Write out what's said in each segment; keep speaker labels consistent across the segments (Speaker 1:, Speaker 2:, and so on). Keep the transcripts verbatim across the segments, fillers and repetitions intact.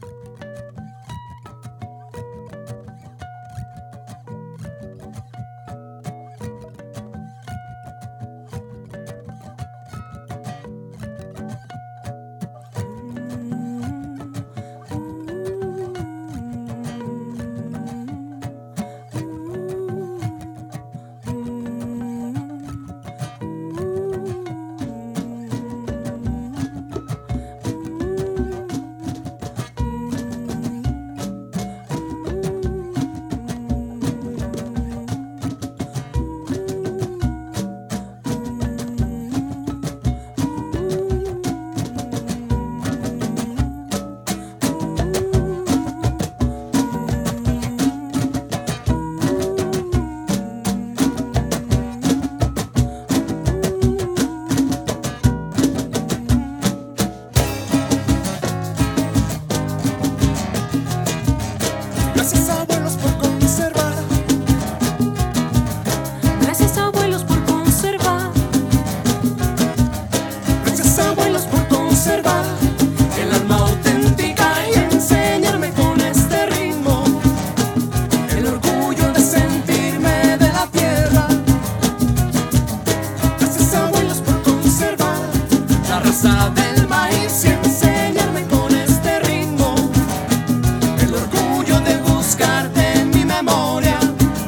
Speaker 1: Gracias abuelos por conservar.
Speaker 2: Gracias abuelos por conservar.
Speaker 1: Gracias abuelos por conservar el alma auténtica y enseñarme con este ritmo el orgullo de sentirme de la tierra. Gracias abuelos por conservar la raza del maíz y enseñarme con este ritmo el orgullo de buscarte en mi memoria.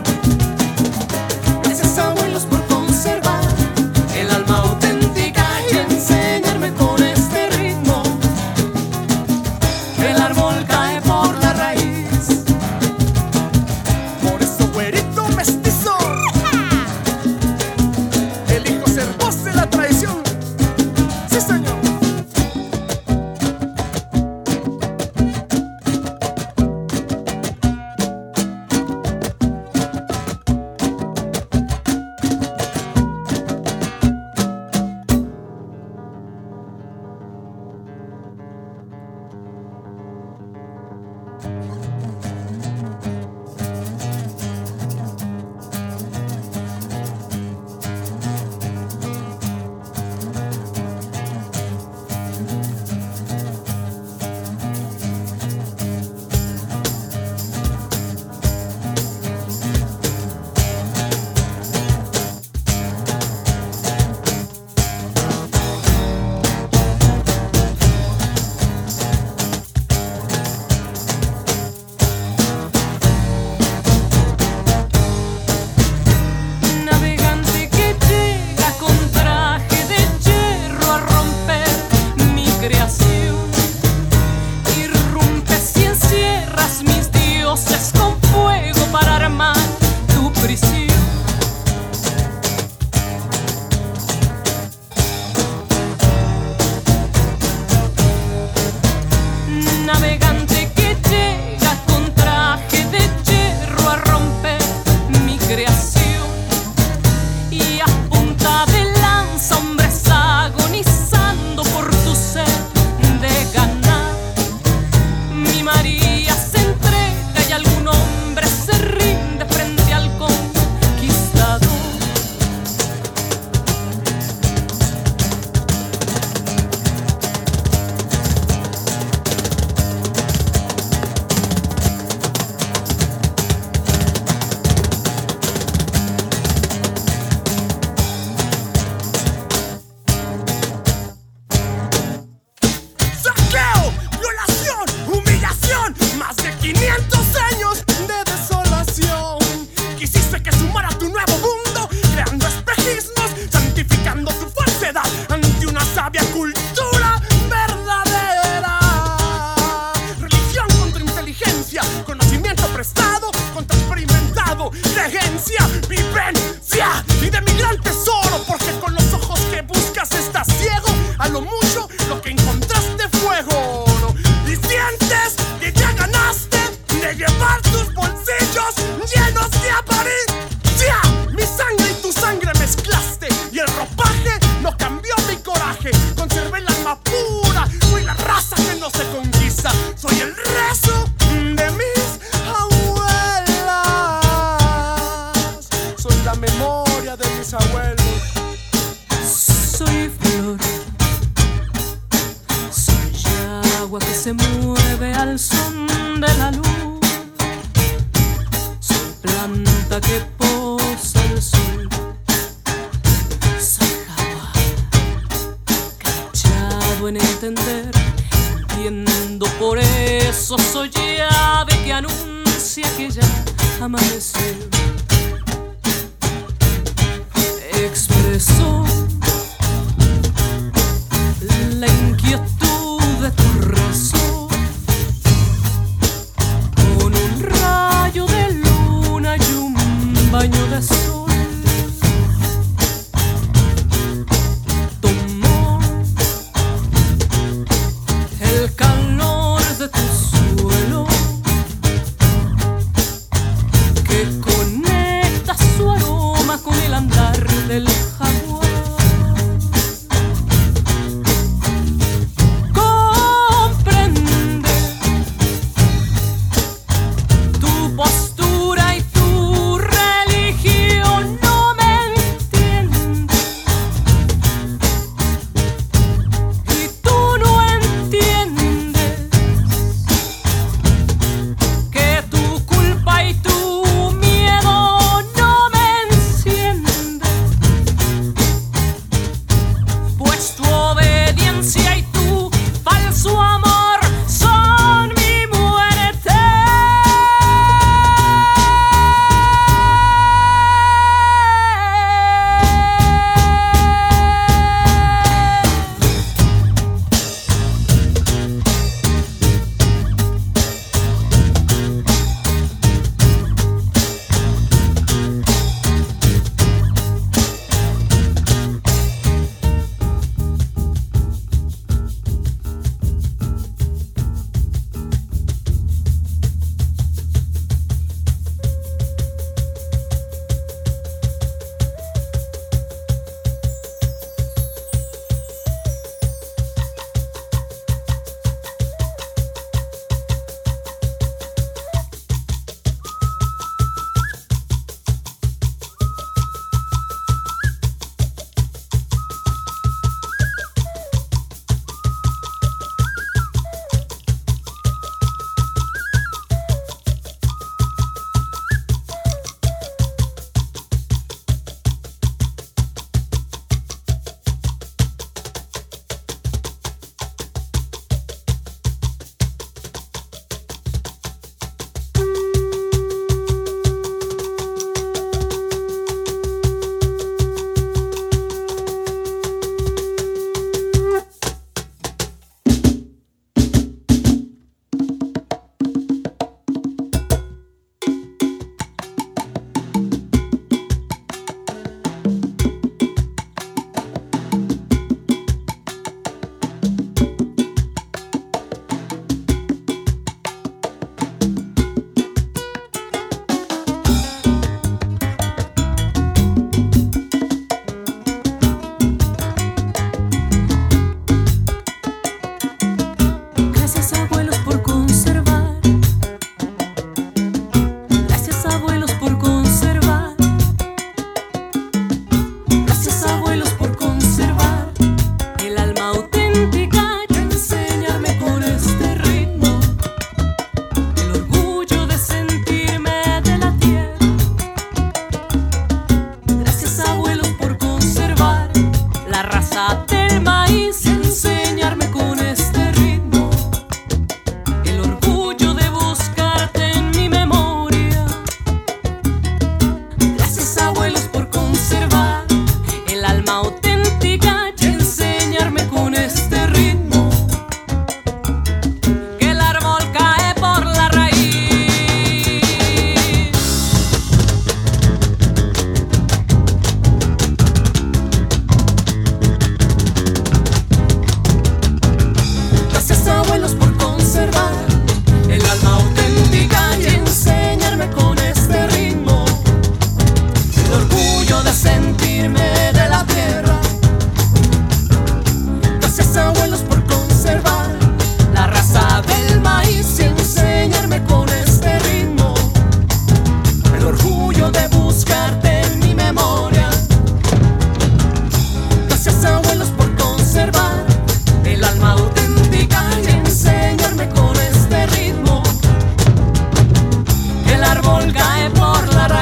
Speaker 1: Gracias abuelos por conservar el alma auténtica y enseñarme con este ritmo el árbol cae por la raíz. Por eso güerito mestizo, elijo ser voz de la tradición. Sí, señor.
Speaker 2: al son de la luz. Soy planta que posa el sol. Soy jaguar, cachado en entender. Entiendo, por eso soy llave que anuncia que ya amaneció. Expreso la inquietud de tu rezo con un rayo de luna y un baño de sol. Tomó el calor de tu suelo que con él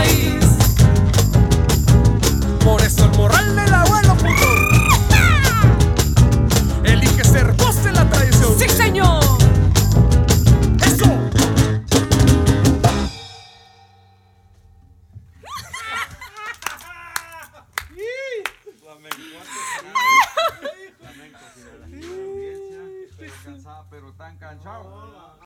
Speaker 2: país.
Speaker 1: Por eso el morral del abuelo puto elige ser voz de la tradición.
Speaker 2: ¡Sí, señor!
Speaker 1: ¡Eso!
Speaker 3: Flamenco, si la audiencia está cansada, pero tan cansado.